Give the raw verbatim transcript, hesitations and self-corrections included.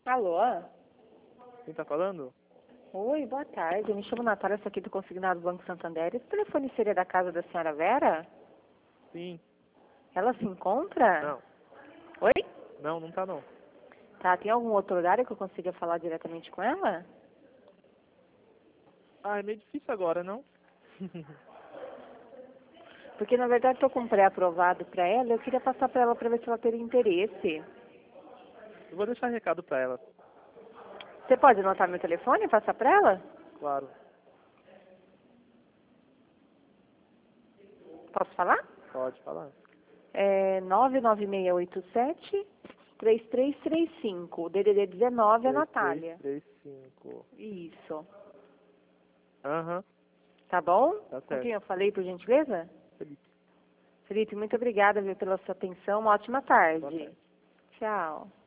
Alô? Quem tá falando? Oi, boa tarde. Eu me chamo Natália, sou aqui do Consignado Banco Santander. Esse telefone seria da casa da senhora Vera? Sim. Ela se encontra? Não. Oi? Não, não tá não. Tá, tem algum outro horário que eu consiga falar diretamente com ela? Ah, é meio difícil agora, não? Porque, na verdade, estou com um pré-aprovado para ela. Eu queria passar para ela para ver se ela teria interesse. Eu vou deixar recado pra ela. Você pode anotar meu telefone e passar para ela? Claro. Posso falar? Pode falar. É nove nove seis oito sete, três três três cinco. O D D D dezenove é a Natália. três três cinco. Isso. Aham. Tá bom? Tá Com certo. quem eu falei, por gentileza? Felipe. Felipe, muito obrigada, viu, pela sua atenção. Uma ótima tarde. Boa tarde. Tchau.